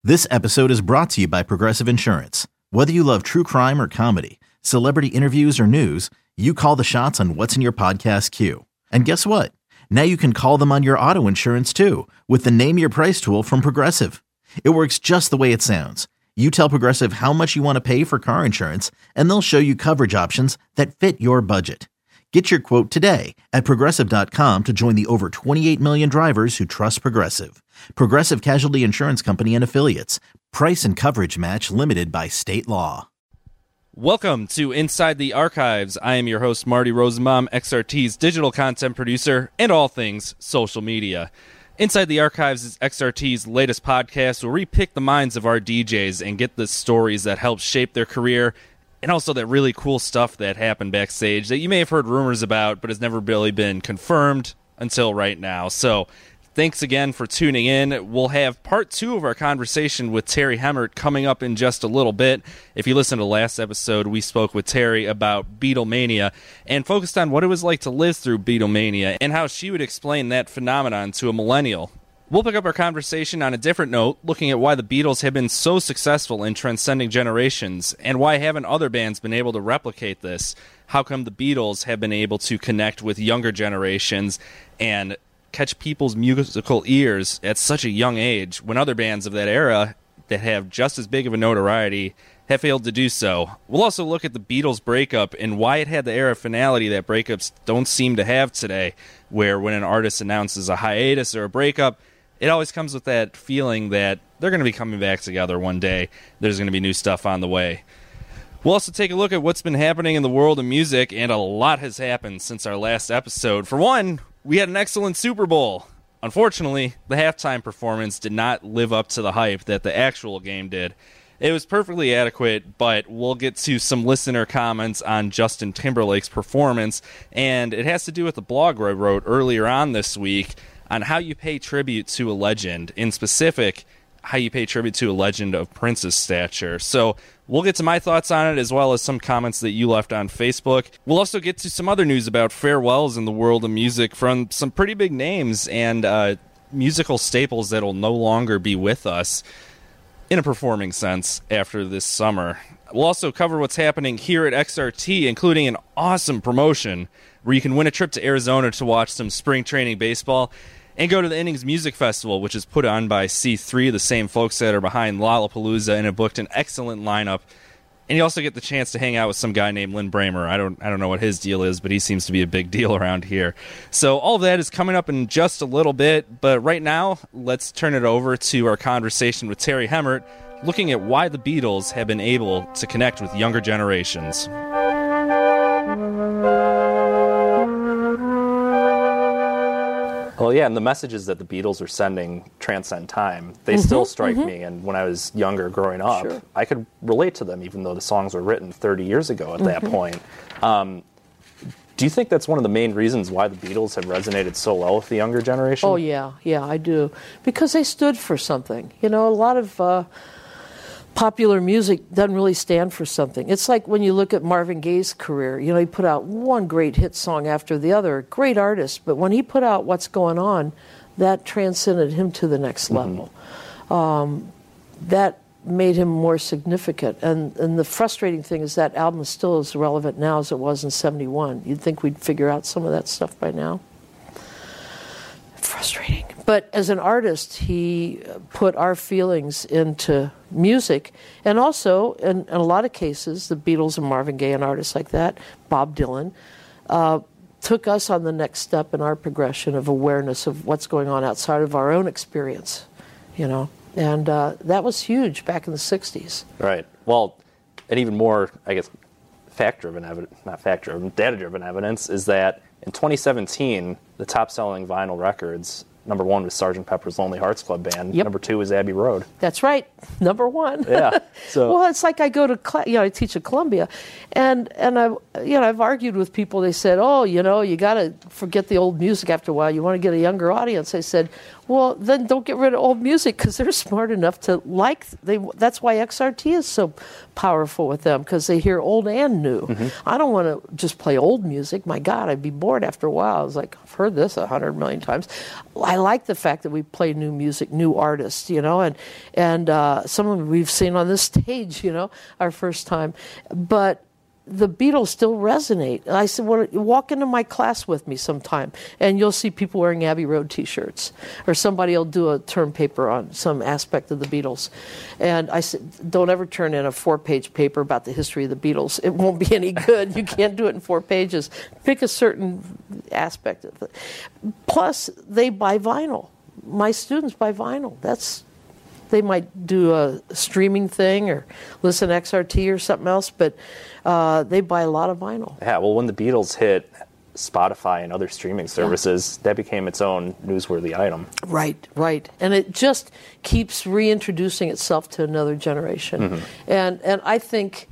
This episode is brought to you by Progressive Insurance. Whether you love true crime or comedy, celebrity interviews or news, you call the shots on what's in your podcast queue. And guess what? Now you can call them on your auto insurance too with the Name Your Price tool from Progressive. It works just the way it sounds. You tell Progressive how much you want to pay for car insurance, and they'll show you coverage options that fit your budget. Get your quote today at Progressive.com to join the over 28 million drivers who trust Progressive. Progressive Casualty Insurance Company and Affiliates. Price and coverage match limited by state law. Welcome to Inside the Archives. I am your host, Marty Rosenbaum, XRT's digital content producer and all things social media. Inside the Archives is XRT's latest podcast where we pick the minds of our DJs and get the stories that help shape their career and also that really cool stuff that happened backstage that you may have heard rumors about but has never really been confirmed until right now. So thanks again for tuning in. We'll have part 2 of our conversation with Terry Hemmert coming up in just a little bit. If you listened to last episode, we spoke with Terry about Beatlemania and focused on what it was like to live through Beatlemania and how she would explain that phenomenon to a millennial. We'll pick up our conversation on a different note, looking at why the Beatles have been so successful in transcending generations, and why haven't other bands been able to replicate this? How come the Beatles have been able to connect with younger generations and catch people's musical ears at such a young age when other bands of that era that have just as big of a notoriety have failed to do so? We'll also look at the Beatles breakup and why it had the era finality that breakups don't seem to have today, where when an artist announces a hiatus or a breakup, it always comes with that feeling that they're going to be coming back together one day. There's going to be new stuff on the way. We'll also take a look at what's been happening in the world of music, and a lot has happened since our last episode. For one, we had an excellent Super Bowl. Unfortunately, the halftime performance did not live up to the hype that the actual game did. It was perfectly adequate, but we'll get to some listener comments on Justin Timberlake's performance, and it has to do with the blog I wrote earlier on this week on how you pay tribute to a legend, in specific, how you pay tribute to a legend of Prince's stature. So we'll get to my thoughts on it, as well as some comments that you left on Facebook. We'll also get to some other news about farewells in the world of music from some pretty big names and musical staples that will no longer be with us in a performing sense after this summer. We'll also cover what's happening here at XRT, including an awesome promotion where you can win a trip to Arizona to watch some spring training baseball and go to the Innings Music Festival, which is put on by C3, the same folks that are behind Lollapalooza, and have booked an excellent lineup. And you also get the chance to hang out with some guy named Lynn Bramer. I don't know what his deal is, but he seems to be a big deal around here. So all of that is coming up in just a little bit, but right now, let's turn it over to our conversation with Terry Hemmert, looking at why the Beatles have been able to connect with younger generations. Well, yeah, and the messages that the Beatles are sending transcend time. They still strike me, and when I was younger growing up, I could relate to them, even though the songs were written 30 years ago at that point. Do you think that's one of the main reasons why the Beatles have resonated so well with the younger generation? Oh, yeah, I do. Because they stood for something. You know, a lot of popular music doesn't really stand for something. It's like when you look at Marvin Gaye's career. You know, he put out one great hit song after the other, great artist, but when he put out What's Going On, that transcended him to the next level. That made him more significant. And the frustrating thing is that album is still as relevant now as it was in 71. You'd think we'd figure out some of that stuff by now. Frustrating. But as an artist, he put our feelings into music. And also, in a lot of cases, the Beatles and Marvin Gaye and artists like that, Bob Dylan, took us on the next step in our progression of awareness of what's going on outside of our own experience, you know. And that was huge back in the 60s. Right. Well, and even more, I guess, data-driven evidence is that in 2017, the top-selling vinyl records, number 1 was Sgt. Pepper's Lonely Hearts Club Band. Yep. Number 2 was Abbey Road. That's right, number 1. Yeah. So. Well, it's like I go to, I teach at Columbia, and I've argued with people. They said, oh, you got to forget the old music after a while. You want to get a younger audience. I said, Well, then don't get rid of old music because they're smart enough to that's why XRT is so powerful with them, because they hear old and new. I don't want to just play old music. My God, I'd be bored after a while. I was like, I've heard this 100 million times. I like the fact that we play new music, new artists, and some of them we've seen on this stage, our first time. But the Beatles still resonate. I said, well, walk into my class with me sometime, and you'll see people wearing Abbey Road T-shirts, or somebody will do a term paper on some aspect of the Beatles. And I said, don't ever turn in a 4-page paper about the history of the Beatles. It won't be any good. You can't do it in 4 pages. Pick a certain aspect of it. Plus, they buy vinyl. My students buy vinyl. They might do a streaming thing or listen to XRT or something else, but they buy a lot of vinyl. Yeah, well, when the Beatles hit Spotify and other streaming services, that became its own newsworthy item. Right. And it just keeps reintroducing itself to another generation. And I think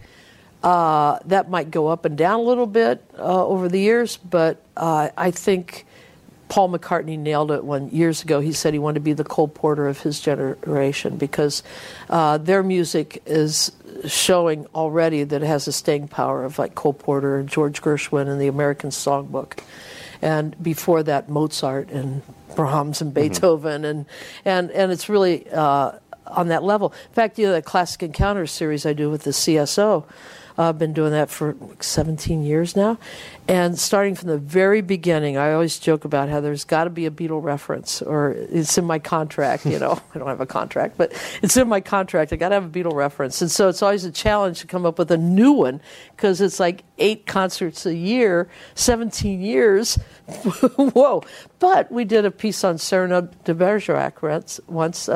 that might go up and down a little bit over the years, but I think Paul McCartney nailed it years ago. He said he wanted to be the Cole Porter of his generation, because their music is showing already that it has a staying power of like Cole Porter and George Gershwin and the American Songbook. And before that, Mozart and Brahms and Beethoven. And it's really on that level. In fact, the Classic Encounters series I do with the CSO, I've been doing that for 17 years now. And starting from the very beginning, I always joke about how there's got to be a Beatle reference, or it's in my contract, I don't have a contract, but it's in my contract. I got to have a Beatle reference. And so it's always a challenge to come up with a new one, because it's like 8 concerts a year, 17 years. Whoa. But we did a piece on Cyrano de Bergerac once,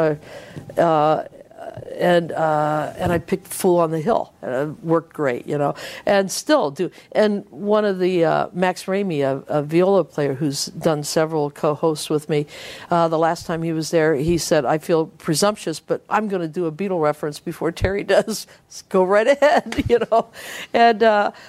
and I picked Fool on the Hill, and it worked great, and still do. And one of the, Max Ramey, a viola player who's done several co-hosts with me, the last time he was there, he said, I feel presumptuous, but I'm going to do a Beatle reference before Terry does. Go right ahead, And,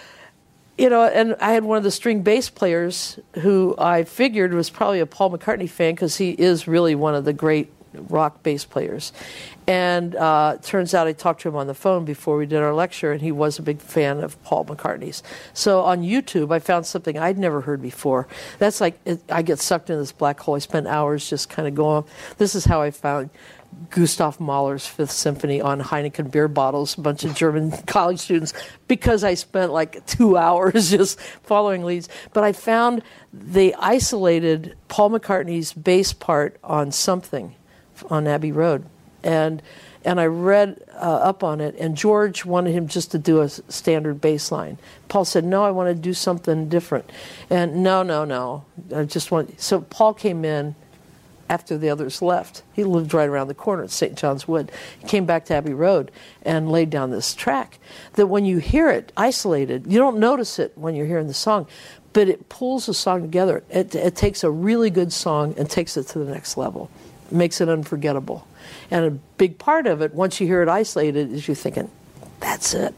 and I had one of the string bass players who I figured was probably a Paul McCartney fan, because he is really one of the great rock bass players. And turns out I talked to him on the phone before we did our lecture, and he was a big fan of Paul McCartney's. So on YouTube, I found something I'd never heard before. That's like, I get sucked into this black hole. I spend hours just kind of going. This is how I found Gustav Mahler's Fifth Symphony on Heineken beer bottles, a bunch of German college students, because I spent like 2 hours just following leads. But I found they isolated Paul McCartney's bass part on Something on Abbey Road. And I read up on it, and George wanted him just to do a standard bass line. Paul said, no, I want to do something different. And no, I just want... So Paul came in after the others left. He lived right around the corner at St. John's Wood. He came back to Abbey Road and laid down this track that when you hear it isolated, you don't notice it when you're hearing the song, but it pulls the song together. It takes a really good song and takes it to the next level. It makes it unforgettable. And a big part of it, once you hear it isolated, is you're thinking, that's it.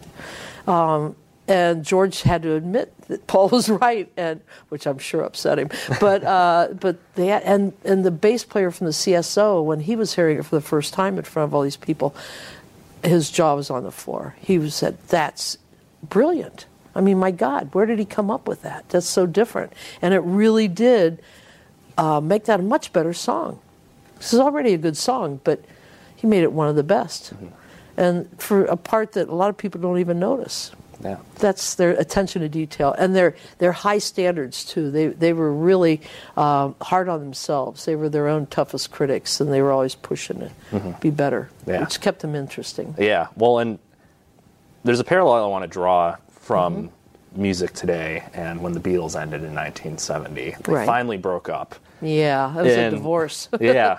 And George had to admit that Paul was right, and which I'm sure upset him. But they had, and the bass player from the CSO, when he was hearing it for the first time in front of all these people, his jaw was on the floor. He said, that's brilliant. I mean, my God, where did he come up with that? That's so different. And it really did make that a much better song. This is already a good song, but he made it one of the best. And for a part that a lot of people don't even notice. Yeah. That's their attention to detail. And they're high standards, too. They were really hard on themselves. They were their own toughest critics, and they were always pushing to be better, which kept them interesting. Yeah. Well, and there's a parallel I want to draw from music today and when the Beatles ended in 1970. They finally broke up. Yeah, it was a divorce. Yeah.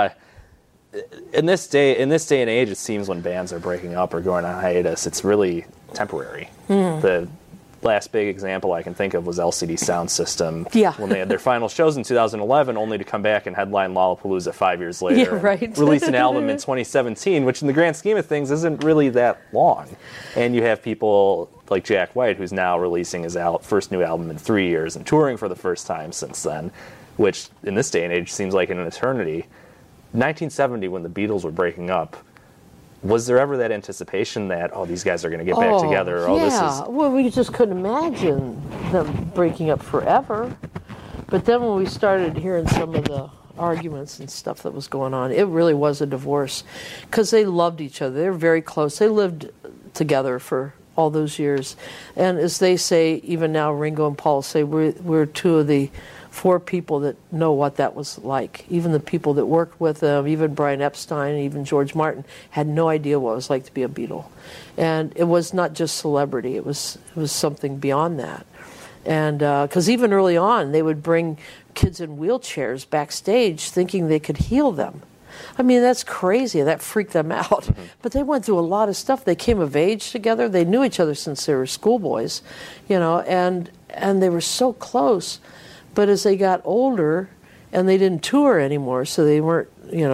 In this day and age, it seems when bands are breaking up or going on hiatus, it's really temporary. The last big example I can think of was LCD Sound System. Yeah. When they had their final shows in 2011, only to come back and headline Lollapalooza 5 years later. Yeah, right. And release an album in 2017, which in the grand scheme of things isn't really that long. And you have people like Jack White, who's now releasing his first new album in 3 years and touring for the first time since then, which in this day and age seems like an eternity. 1970, when the Beatles were breaking up, was there ever that anticipation that, these guys are going to get back together? Well, we just couldn't imagine them breaking up forever. But then when we started hearing some of the arguments and stuff that was going on, it really was a divorce, because they loved each other. They were very close. They lived together for all those years. And as they say, even now, Ringo and Paul say, we're two of the 4 people that know what that was like. Even the people that worked with them, even Brian Epstein, even George Martin, had no idea what it was like to be a Beatle. And it was not just celebrity. It was something beyond that. And because even early on, they would bring kids in wheelchairs backstage thinking they could heal them. I mean, that's crazy. That freaked them out. Mm-hmm. But they went through a lot of stuff. They came of age together. They knew each other since they were schoolboys, and they were so close. But as they got older, and they didn't tour anymore, so they weren't,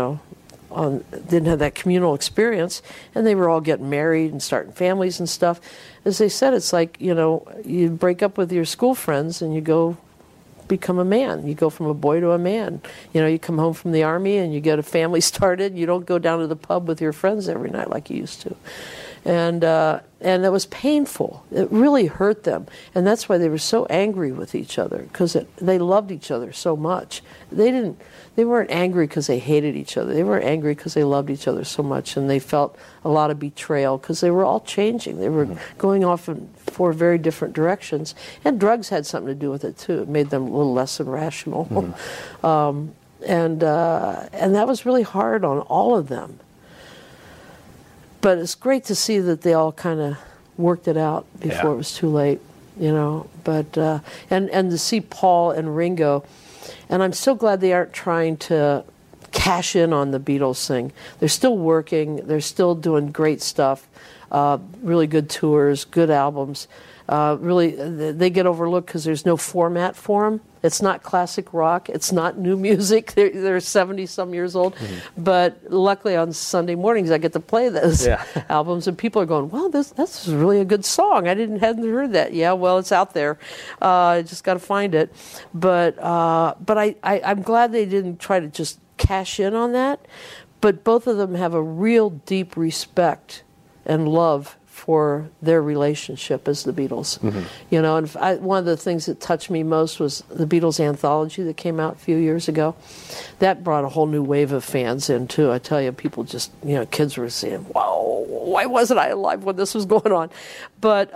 didn't have that communal experience, and they were all getting married and starting families and stuff. As they said, it's like, you break up with your school friends and you go become a man. You go from a boy to a man. You come home from the army and you get a family started. You don't go down to the pub with your friends every night like you used to. And it was painful. It really hurt them. And that's why they were so angry with each other, because they loved each other so much. They weren't angry because they hated each other. They were angry because they loved each other so much, and they felt a lot of betrayal because they were all changing. They were going off in 4 very different directions. And drugs had something to do with it, too. It made them a little less irrational. Mm-hmm. And that was really hard on all of them. But it's great to see that they all kind of worked it out before it was too late, But and to see Paul and Ringo, and I'm so glad they aren't trying to cash in on the Beatles thing. They're still working. They're still doing great stuff, really good tours, good albums. Really, they get overlooked because there's no format for them. It's not classic rock. It's not new music. They're 70-some years old. Mm-hmm. But luckily on Sunday mornings I get to play those albums, and people are going, "Wow, that's really a good song. I hadn't heard that." Yeah, well, it's out there. I just got to find it. But I'm glad they didn't try to just cash in on that. But both of them have a real deep respect and love for their relationship as the Beatles. Mm-hmm. And one of the things that touched me most was the Beatles anthology that came out a few years ago. That brought a whole new wave of fans in, too. I tell you, people just, kids were saying, "Whoa, why wasn't I alive when this was going on?" But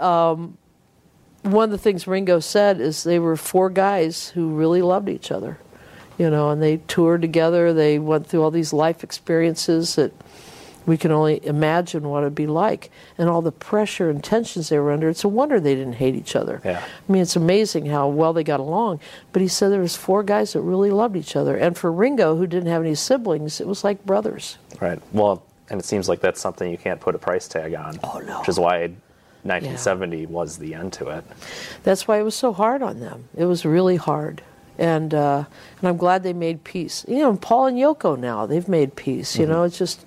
one of the things Ringo said is they were 4 guys who really loved each other, and they toured together. They went through all these life experiences that we can only imagine what it'd be like, and all the pressure and tensions they were under. It's a wonder they didn't hate each other. Yeah. I mean, it's amazing how well they got along. But he said there was 4 guys that really loved each other, and for Ringo, who didn't have any siblings, it was like brothers. Right. Well, and it seems like that's something you can't put a price tag on. Oh no. Which is why 1970 was the end to it. That's why it was so hard on them. It was really hard. And I'm glad they made peace. Paul and Yoko now, they've made peace. Mm-hmm. It's just.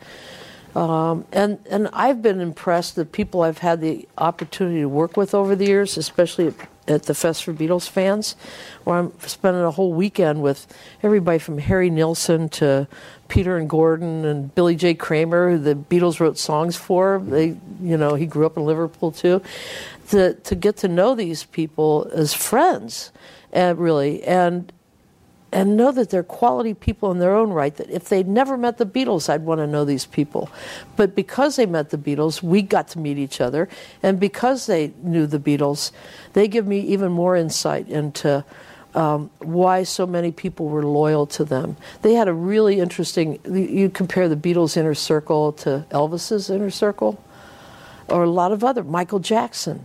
And I've been impressed that people I've had the opportunity to work with over the years, especially at the Fest for Beatles Fans, where I'm spending a whole weekend with everybody from Harry Nilsson to Peter and Gordon and Billy J. Kramer, who the Beatles wrote songs for. He grew up in Liverpool too. To get to know these people as friends, really, and know that they're quality people in their own right, that if they'd never met the Beatles, I'd want to know these people. But because they met the Beatles, we got to meet each other. And because they knew the Beatles, they give me even more insight into why so many people were loyal to them. They had a really interesting, you compare the Beatles' inner circle to Elvis's inner circle, or a lot of other, Michael Jackson.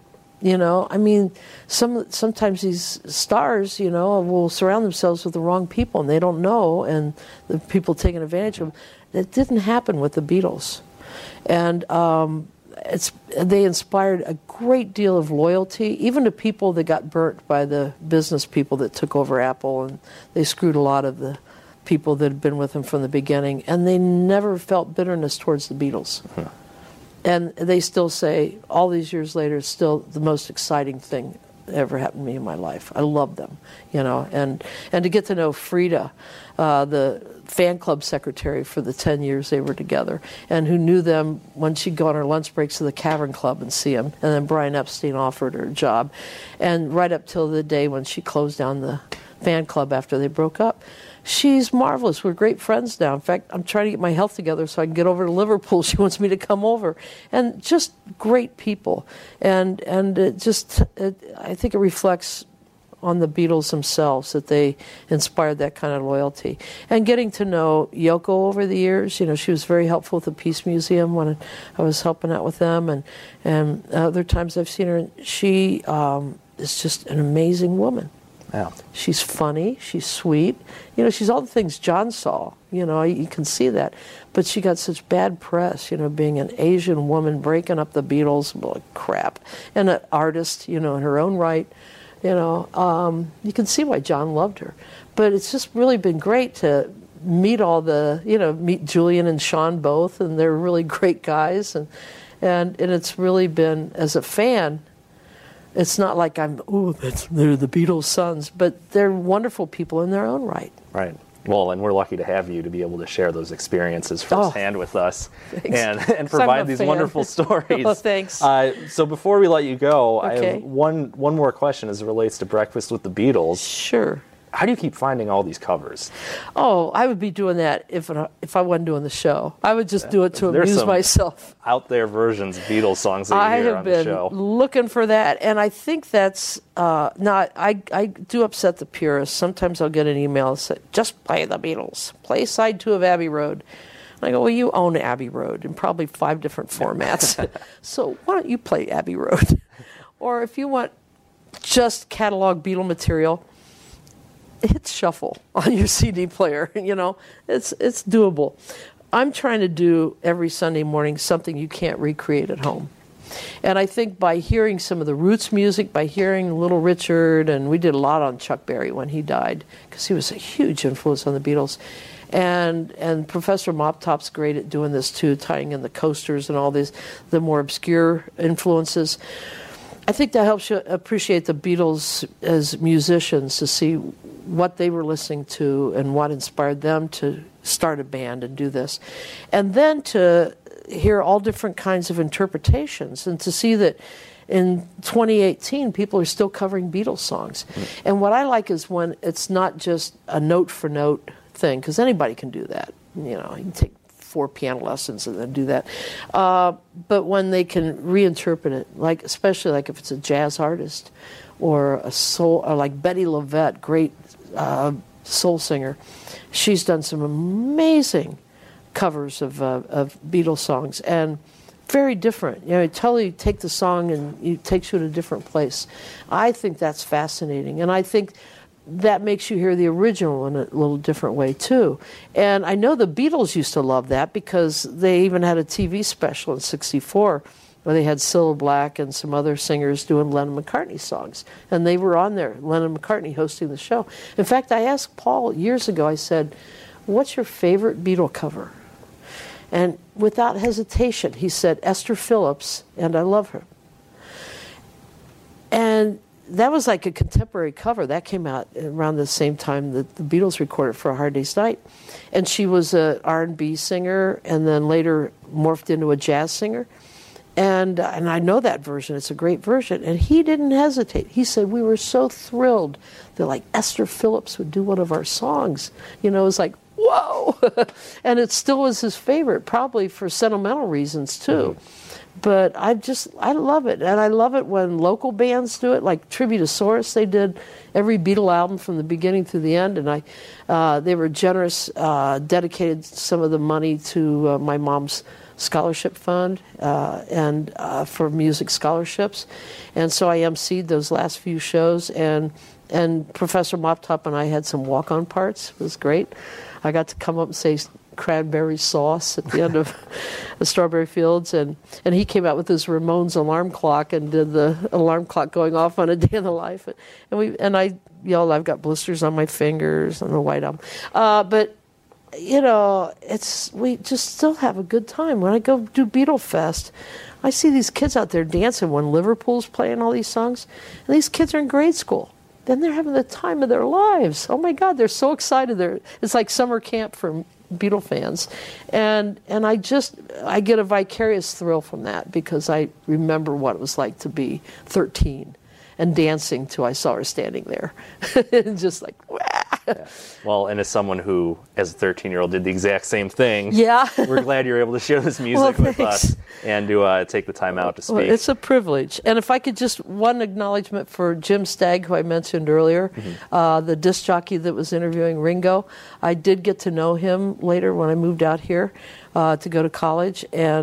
Sometimes these stars, will surround themselves with the wrong people, and they don't know, and the people taking advantage of them. It didn't happen with the Beatles. And they inspired a great deal of loyalty, even to people that got burnt by the business people that took over Apple, and they screwed a lot of the people that had been with them from the beginning, and they never felt bitterness towards the Beatles. And they still say, all these years later, it's still the most exciting thing ever happened to me in my life. I love them, and to get to know Frida, the fan club secretary for the 10 years they were together, and who knew them when she'd go on her lunch breaks to the Cavern Club and see them, and then Brian Epstein offered her a job, and right up till the day when she closed down the fan club after they broke up. She's marvelous. We're great friends now. In fact, I'm trying to get my health together so I can get over to Liverpool. She wants me to come over. And just great people. And I think it reflects on the Beatles themselves that they inspired that kind of loyalty. And getting to know Yoko over the years, she was very helpful with the Peace Museum when I was helping out with them. And other times I've seen her, she is just an amazing woman. Yeah. She's funny, she's sweet. She's all the things John saw. You can see that. But she got such bad press, being an Asian woman breaking up the Beatles, crap. And an artist, in her own right. You can see why John loved her. But it's just really been great to meet meet Julian and Sean both, and they're really great guys. And it's really been, as a fan, it's not like they're the Beatles' sons, but they're wonderful people in their own right. Right. Well, and we're lucky to have you to be able to share those experiences firsthand with us and provide these wonderful stories. Oh, thanks. So before we let you go, okay. I have one more question as it relates to Breakfast with the Beatles. Sure. How do you keep finding all these covers? Oh, I would be doing that if I wasn't doing the show. I would just do it to amuse myself. Out there versions of Beatles songs that you hear on the show. I have been looking for that, and I think that's not. I do upset the purists. Sometimes I'll get an email that says, "Just play the Beatles. Play side 2 of Abbey Road." And I go, "Well, you own Abbey Road in probably 5 different formats, so why don't you play Abbey Road?" Or if you want just catalog Beatle material, hit shuffle on your CD player. It's doable. I'm trying to do every Sunday morning something you can't recreate at home. And I think by hearing some of the Roots music, by hearing Little Richard, and we did a lot on Chuck Berry when he died, because he was a huge influence on the Beatles. And Professor Mop Top's great at doing this too, tying in the Coasters and all these, the more obscure influences. I think that helps you appreciate the Beatles as musicians, to see what they were listening to and what inspired them to start a band and do this. And then to hear all different kinds of interpretations, and to see that in 2018 people are still covering Beatles songs. Mm-hmm. And what I like is when it's not just a note-for-note thing, because anybody can do that. You can take 4 piano lessons and then do that. But when they can reinterpret it, especially if it's a jazz artist or a soul, or like Betty LaVette, great soul singer, she's done some amazing covers of Beatles songs, and very different. You take the song and it takes you to a different place. I think that's fascinating, and I think that makes you hear the original in a little different way too. And I know the Beatles used to love that, because they even had a TV special in '64 where they had Cilla Black and some other singers doing Lennon-McCartney songs. And they were on there, Lennon-McCartney hosting the show. In fact, I asked Paul years ago, I said, "What's your favorite Beatle cover?" And without hesitation, he said, "Esther Phillips, and I Love Her." And that was like a contemporary cover. That came out around the same time that the Beatles recorded For a Hard Day's Night. And she was an R&B singer, and then later morphed into a jazz singer. And I know that version. It's a great version. And he didn't hesitate. He said, "We were so thrilled that Esther Phillips would do one of our songs." It was like, whoa. And it still was his favorite, probably for sentimental reasons too. Mm-hmm. But I love it. And I love it when local bands do it, like Tributosaurus. They did every Beatle album from the beginning to the end. And they were generous, dedicated some of the money to my mom's scholarship fund and for music scholarships. And so I emceed those last few shows. And Professor Mop Top and I had some walk-on parts. It was great. I got to come up and say cranberry sauce at the end of the Strawberry Fields, and he came out with his Ramones alarm clock and did the alarm clock going off on A Day in the Life, and I yelled, "I've got blisters on my fingers," on the White Album. But we just still have a good time. When I go do Beatle Fest, I see these kids out there dancing when Liverpool's playing all these songs, and these kids are in grade school. Then they're having the time of their lives. Oh my God, they're so excited. It's like summer camp for Beatle fans, and I get a vicarious thrill from that because I remember what it was like to be 13 and dancing till I saw her standing there, and just like, wah. Yeah. Well, and as someone who, as a 13-year-old, did the exact same thing, we're glad you're able to share this music with us and to take the time out to speak. Well, it's a privilege. And if I could just, one acknowledgement for Jim Stagg, who I mentioned earlier, the disc jockey that was interviewing Ringo. I did get to know him later when I moved out here to go to college,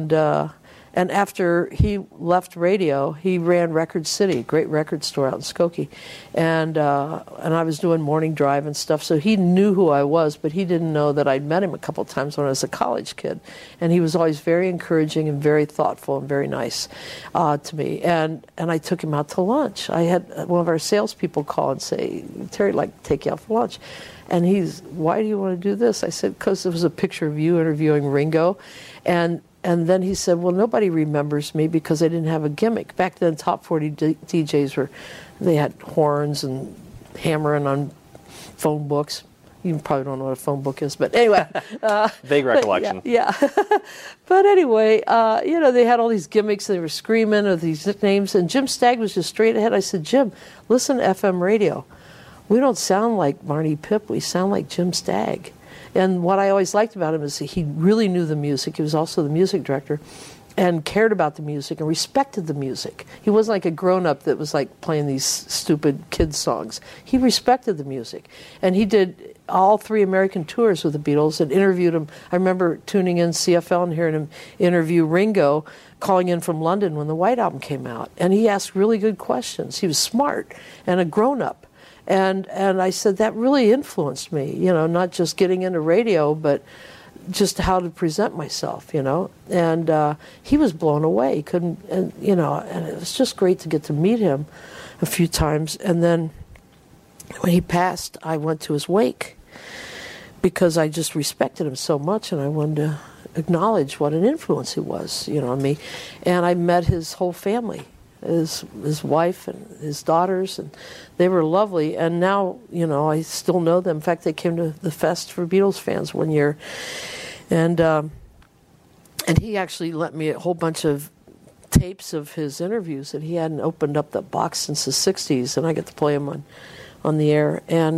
and after he left radio, he ran Record City, a great record store out in Skokie. And I was doing morning drive and stuff, so he knew who I was, but he didn't know that I'd met him a couple times when I was a college kid. And he was always very encouraging and very thoughtful and very nice to me. And I took him out to lunch. I had one of our salespeople call and say, Terry, I'd like to take you out for lunch. And why do you want to do this? I said, because there was a picture of you interviewing Ringo. And then he said, well, nobody remembers me because I didn't have a gimmick. Back then, top 40 DJs they had horns and hammering on phone books. You probably don't know what a phone book is, but anyway. Vague recollection. Yeah. But anyway, they had all these gimmicks. They were screaming of these nicknames. And Jim Stagg was just straight ahead. I said, Jim, listen to FM radio. We don't sound like Marnie Pipp. We sound like Jim Stagg. And what I always liked about him is he really knew the music. He was also the music director and cared about the music and respected the music. He wasn't like a grown-up that was like playing these stupid kids' songs. He respected the music. And he did all 3 American tours with the Beatles and interviewed him. I remember tuning in CFL and hearing him interview Ringo, calling in from London when the White Album came out. And he asked really good questions. He was smart and a grown-up. And I said, that really influenced me, not just getting into radio, but just how to present myself, And he was blown away. He couldn't, and it was just great to get to meet him a few times. And then when he passed, I went to his wake because I just respected him so much, and I wanted to acknowledge what an influence he was, on me. And I met his whole family. His wife and his daughters, and they were lovely. And now, I still know them. In fact, they came to the Fest for Beatles fans one year, and he actually lent me a whole bunch of tapes of his interviews that he hadn't opened up the box since the '60s, and I get to play them on the air.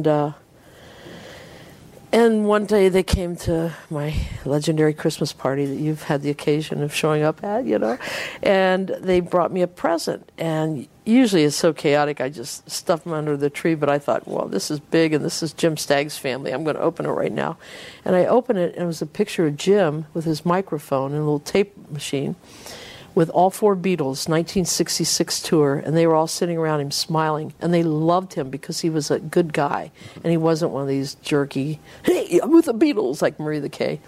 And one day they came to my legendary Christmas party that you've had the occasion of showing up at, and they brought me a present. And usually it's so chaotic, I just stuff them under the tree, but I thought, well, this is big, and this is Jim Stagg's family. I'm going to open it right now. And I opened it, and it was a picture of Jim with his microphone and a little tape machine with all 4 Beatles, 1966 tour, and they were all sitting around him smiling, and they loved him because he was a good guy, and he wasn't one of these jerky, hey, I'm with the Beatles, like Marie the K.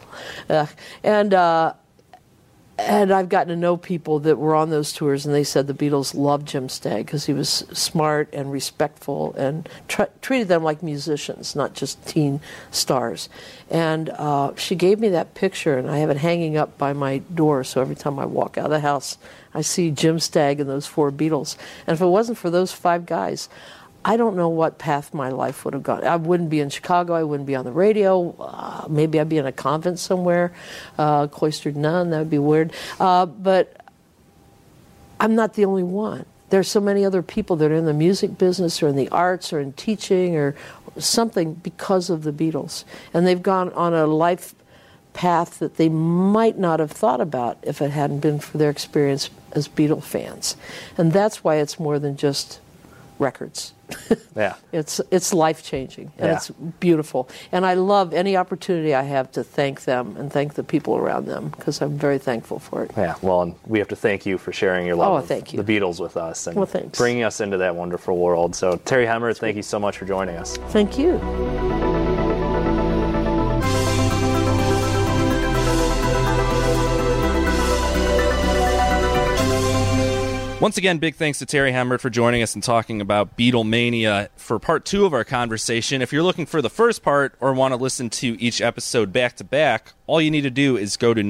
And I've gotten to know people that were on those tours, and they said the Beatles loved Jim Stagg because he was smart and respectful and treated them like musicians, not just teen stars. And she gave me that picture, and I have it hanging up by my door, so every time I walk out of the house, I see Jim Stagg and those 4 Beatles. And if it wasn't for those 5 guys, I don't know what path my life would have gone. I wouldn't be in Chicago. I wouldn't be on the radio. Maybe I'd be in a convent somewhere, cloistered nun. That would be weird. But I'm not the only one. There's so many other people that are in the music business or in the arts or in teaching or something because of the Beatles. And they've gone on a life path that they might not have thought about if it hadn't been for their experience as Beatle fans. And that's why it's more than just records. Yeah. It's life-changing, and it's beautiful. And I love any opportunity I have to thank them and thank the people around them, because I'm very thankful for it. Yeah, well, and we have to thank you for sharing your love of the Beatles with us and thanks. Bringing us into that wonderful world. So, Terry Hemmer, thank you so much for joining us. Thank you. Once again, big thanks to Terry Hemmert for joining us and talking about Beatlemania for part 2 of our conversation. If you're looking for the first part or want to listen to each episode back-to-back, all you need to do is go to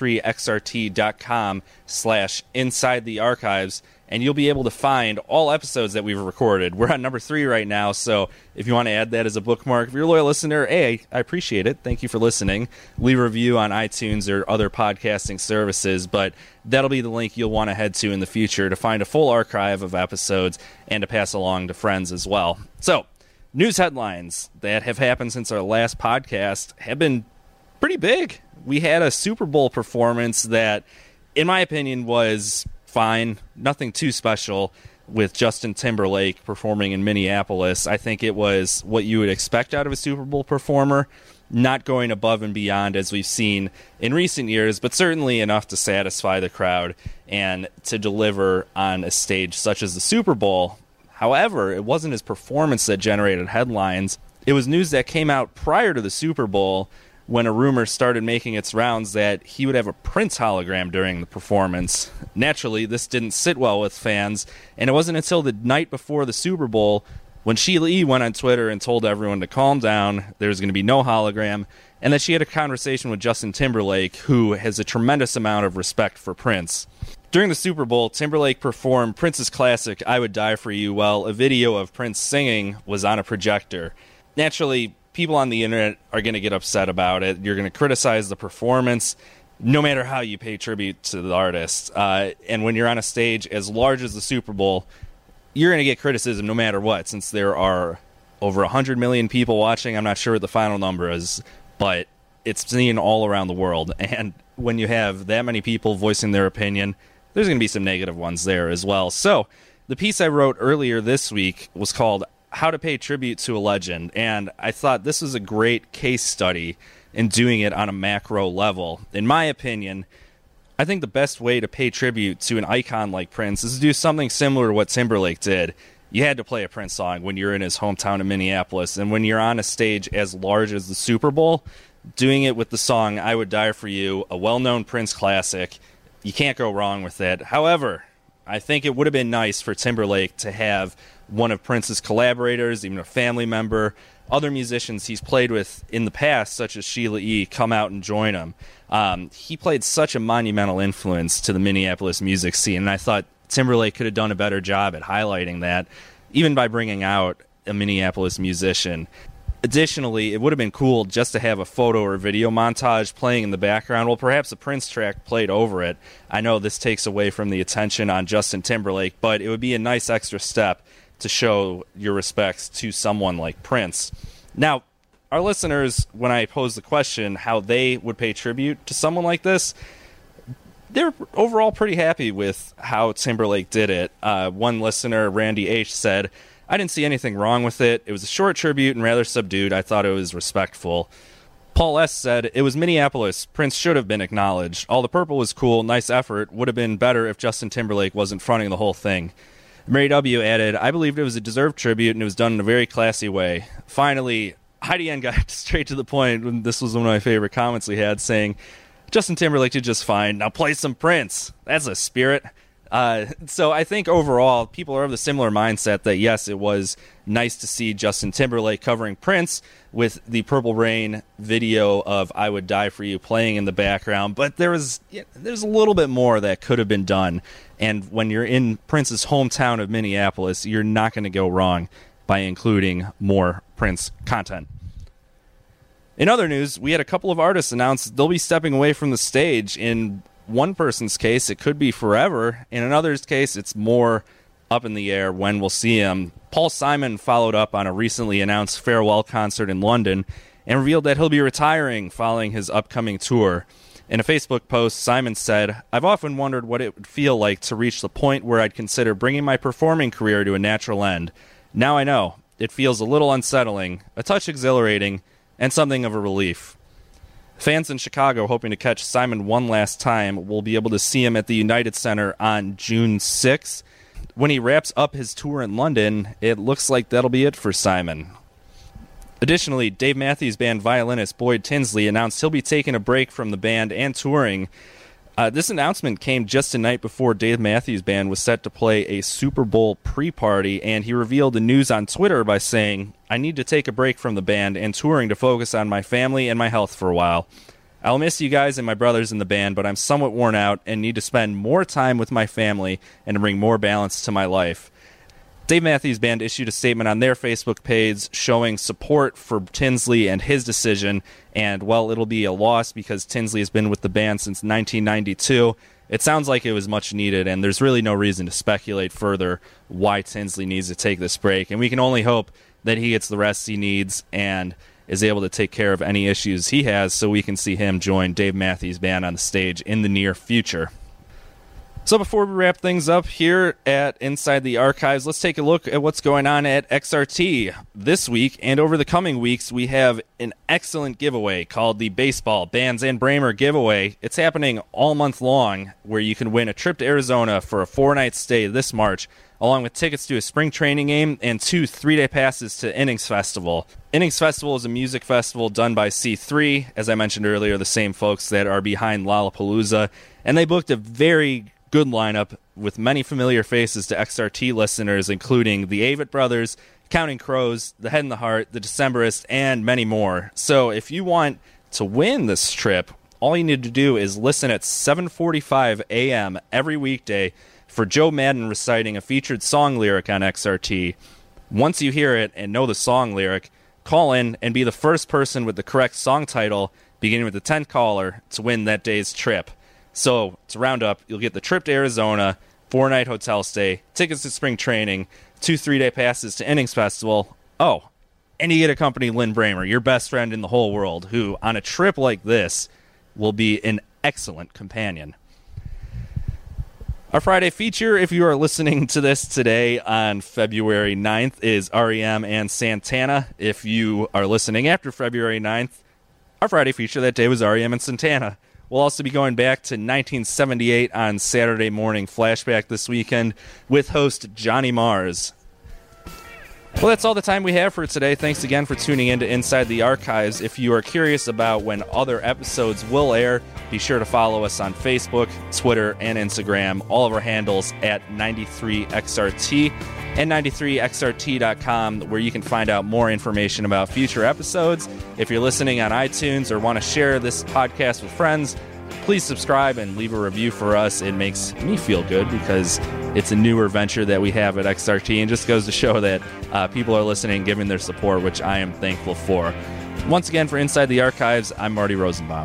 93xrt.com/inside the archives, and you'll be able to find all episodes that we've recorded. We're on number 3 right now, so if you want to add that as a bookmark, if you're a loyal listener, hey, I appreciate it. Thank you for listening. Leave a review on iTunes or other podcasting services, but that'll be the link you'll want to head to in the future to find a full archive of episodes and to pass along to friends as well. So, news headlines that have happened since our last podcast have been pretty big. We had a Super Bowl performance that, in my opinion, was fine, nothing too special, with Justin Timberlake performing in Minneapolis. I think it was what you would expect out of a Super Bowl performer, not going above and beyond as we've seen in recent years, but certainly enough to satisfy the crowd and to deliver on a stage such as the Super Bowl. However, it wasn't his performance that generated headlines. It was news that came out prior to the Super Bowl when a rumor started making its rounds that he would have a Prince hologram during the performance. Naturally, this didn't sit well with fans, and it wasn't until the night before the Super Bowl when Sheila E. went on Twitter and told everyone to calm down, there was going to be no hologram, and that she had a conversation with Justin Timberlake, who has a tremendous amount of respect for Prince. During the Super Bowl, Timberlake performed Prince's classic, I Would Die For You, while a video of Prince singing was on a projector. Naturally, people on the internet are going to get upset about it. You're going to criticize the performance, no matter how you pay tribute to the artist. And when you're on a stage as large as the Super Bowl, you're going to get criticism no matter what, since there are over 100 million people watching. I'm not sure what the final number is, but it's seen all around the world. And when you have that many people voicing their opinion, there's going to be some negative ones there as well. So the piece I wrote earlier this week was called How to Pay Tribute to a Legend, and I thought this was a great case study in doing it on a macro level. In my opinion, I think the best way to pay tribute to an icon like Prince is to do something similar to what Timberlake did. You had to play a Prince song when you're in his hometown of Minneapolis, and when you're on a stage as large as the Super Bowl, doing it with the song I Would Die For You, a well-known Prince classic, you can't go wrong with it. However, I think it would have been nice for Timberlake to have one of Prince's collaborators, even a family member, other musicians he's played with in the past, such as Sheila E., come out and join him. He played such a monumental influence to the Minneapolis music scene, and I thought Timberlake could have done a better job at highlighting that, even by bringing out a Minneapolis musician. Additionally, it would have been cool just to have a photo or video montage playing in the background. Well, perhaps a Prince track played over it. I know this takes away from the attention on Justin Timberlake, but it would be a nice extra step to show your respects to someone like Prince. Now, our listeners, when I posed the question how they would pay tribute to someone like this, they're overall pretty happy with how Timberlake did it. One listener, Randy H., said, I didn't see anything wrong with it. It was a short tribute and rather subdued. I thought it was respectful. Paul S. said, it was Minneapolis. Prince should have been acknowledged. All the purple was cool. Nice effort. Would have been better if Justin Timberlake wasn't fronting the whole thing. Mary W. added, I believed it was a deserved tribute and it was done in a very classy way. Finally, Heidi N. got straight to the point, and this was one of my favorite comments we had, saying, Justin Timberlake did just fine. Now play some Prince. That's a spirit. So I think overall, people are of the similar mindset that, yes, it was nice to see Justin Timberlake covering Prince with the Purple Rain video of I Would Die For You playing in the background, but there's a little bit more that could have been done. And when you're in Prince's hometown of Minneapolis, you're not going to go wrong by including more Prince content. In other news, we had a couple of artists announce they'll be stepping away from the stage. In one person's case, it could be forever. In another's case, it's more up in the air when we'll see him. Paul Simon followed up on a recently announced farewell concert in London and revealed that he'll be retiring following his upcoming tour. In a Facebook post, Simon said, I've often wondered what it would feel like to reach the point where I'd consider bringing my performing career to a natural end. Now I know. It feels a little unsettling, a touch exhilarating, and something of a relief. Fans in Chicago hoping to catch Simon one last time will be able to see him at the United Center on June 6th. When he wraps up his tour in London, it looks like that'll be it for Simon. Additionally, Dave Matthews Band violinist Boyd Tinsley announced he'll be taking a break from the band and touring This announcement came just the night before Dave Matthews Band was set to play a Super Bowl pre-party, and he revealed the news on Twitter by saying, "I need to take a break from the band and touring to focus on my family and my health for a while. I'll miss you guys and my brothers in the band, but I'm somewhat worn out and need to spend more time with my family and to bring more balance to my life." Dave Matthews Band issued a statement on their Facebook page showing support for Tinsley and his decision, and while it'll be a loss because Tinsley has been with the band since 1992, it sounds like it was much needed, and there's really no reason to speculate further why Tinsley needs to take this break, and we can only hope that he gets the rest he needs and is able to take care of any issues he has so we can see him join Dave Matthews Band on the stage in the near future. So before we wrap things up here at Inside the Archives, let's take a look at what's going on at XRT this week. And over the coming weeks, we have an excellent giveaway called the Baseball Bands and Bramer Giveaway. It's happening all month long, where you can win a trip to Arizona for a 4-night stay this March, along with tickets to a spring training game and 2 3-day passes to Innings Festival. Innings Festival is a music festival done by C3, as I mentioned earlier, the same folks that are behind Lollapalooza, and they booked a very good lineup with many familiar faces to XRT listeners, including the Avett Brothers, Counting Crows, The Head and the Heart, The Decemberists, and many more. So if you want to win this trip, all you need to do is listen at 7:45 a.m. every weekday for Joe Madden reciting a featured song lyric on XRT. Once you hear it and know the song lyric, call in and be the first person with the correct song title, beginning with the 10th caller, to win that day's trip. So, to round up, you'll get the trip to Arizona, 4-night hotel stay, tickets to spring training, 2 3-day passes to Innings Festival. Oh, and you get to accompany Lynn Bramer, your best friend in the whole world, who, on a trip like this, will be an excellent companion. Our Friday feature, if you are listening to this today on February 9th, is R.E.M. and Santana. If you are listening after February 9th, our Friday feature that day was R.E.M. and Santana. We'll also be going back to 1978 on Saturday Morning Flashback this weekend with host Johnny Mars. Well, that's all the time we have for today. Thanks again for tuning in to Inside the Archives. If you are curious about when other episodes will air, be sure to follow us on Facebook, Twitter, and Instagram. All of our handles at 93XRT and 93XRT.com, where you can find out more information about future episodes. If you're listening on iTunes or want to share this podcast with friends, please subscribe and leave a review for us. It makes me feel good because it's a newer venture that we have at XRT, and just goes to show that people are listening and giving their support, which I am thankful for. Once again, for Inside the Archives, I'm Marty Rosenbaum.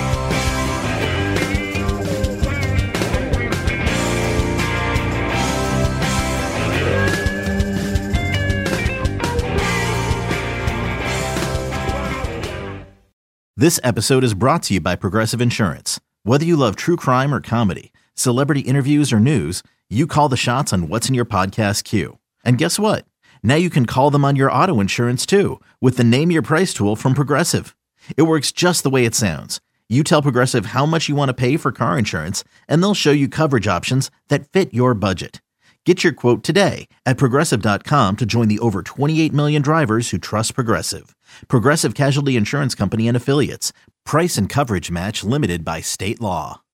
This episode is brought to you by Progressive Insurance. Whether you love true crime or comedy, celebrity interviews or news, you call the shots on what's in your podcast queue. And guess what? Now you can call them on your auto insurance too, with the Name Your Price tool from Progressive. It works just the way it sounds. You tell Progressive how much you want to pay for car insurance, and they'll show you coverage options that fit your budget. Get your quote today at Progressive.com to join the over 28 million drivers who trust Progressive. Progressive Casualty Insurance Company and Affiliates. Price and coverage match limited by state law.